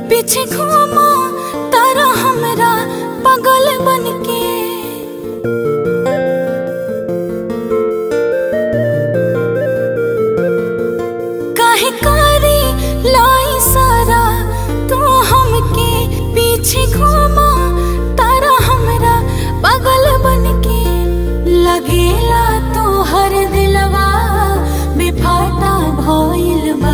पीछे घूमा तारा हमरा पागल बनके। काहे कारी लाई सारा तू हमके पीछे घूमा तारा हमरा पागल बनके। लगेला तो हर दिलवा बेफाटा भइल बा।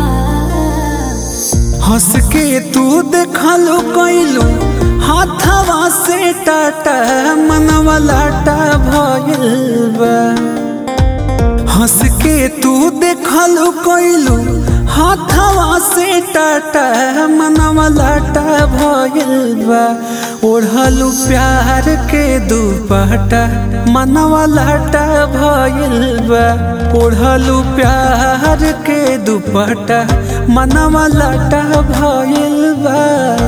हंस के तू देखलू कैलू हाथवा से टाटा मनवा लाटा भइल बा। हंस के तू देखलू कैलू हाथवा से टाटा मनवा लाटा भइल बा। ओढ़लू प्यार के दुपट्टा मनवा लाटा भइल बा। ओढ़लू प्यार के दुपट्टा मनवा लाटा भइल बा।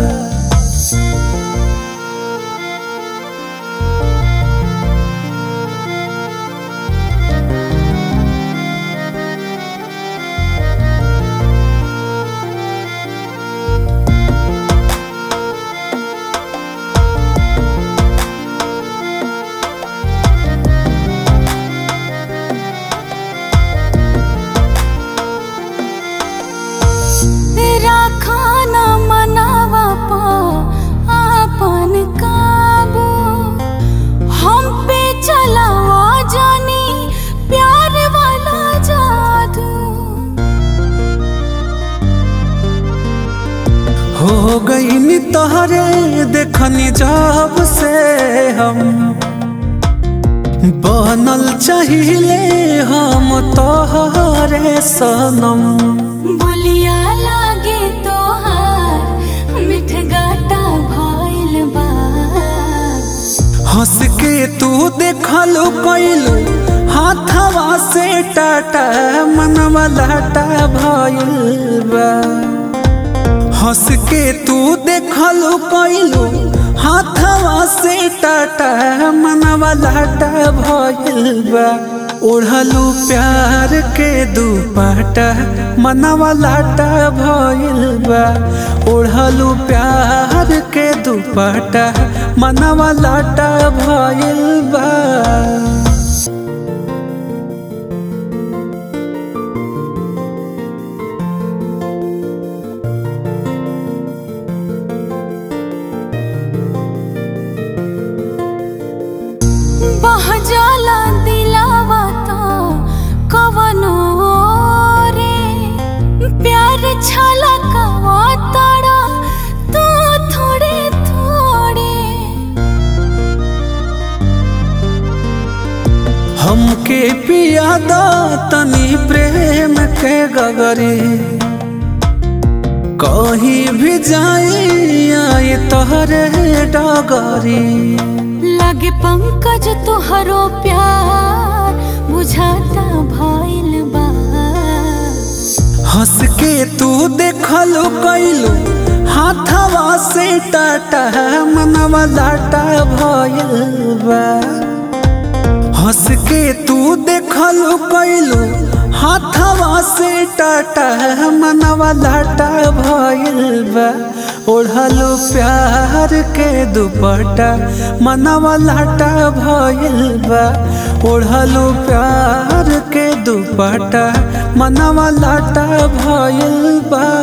खाना मनावा पा आपन काबू। हम पे चलावा जानी प्यार वाला जादू। हो गई तोहरे देखनी जब से हम बनल चाहिए हम तोहरे सनम। बोलिया लागे तोहार मिठ गाटा भइल बा। हंस के तू देखलू कैलू हाथवा से टाटा मनवा लाटा भइल बा। हंस के तू देखलू कैलू हाथवा से टाटा मनवा लाटा भइल बा। ओढ़लू प्यार के दुपट्टा मनवा लाटा भइल बा। ओढ़लू प्यार के दुपट्टा मनवा लाटा भइल बा। बह जाला दिलावा तो कवनो रे। प्यार छला कवा तारा तो थोड़े थोड़े। हमके पियादा तनी प्रेम के गगरी। कहीं भी जाई आई तोहरे डगरी। लगे पंकज तुहरो प्यार बुझाता भइल बा। हंस के तू देखलू कैलू हाथवा से टाटा मनवा लाटा भइल बा। हंस के तू देखलू कैलू हाथवा से टाटा मनवा लाटा भइल बा। ओढ़लू प्यार के दुपट्टा मनवा लाटा भइल बा। ओढ़लू प्यार के दुपट्टा मनवा लाटा भइल बा।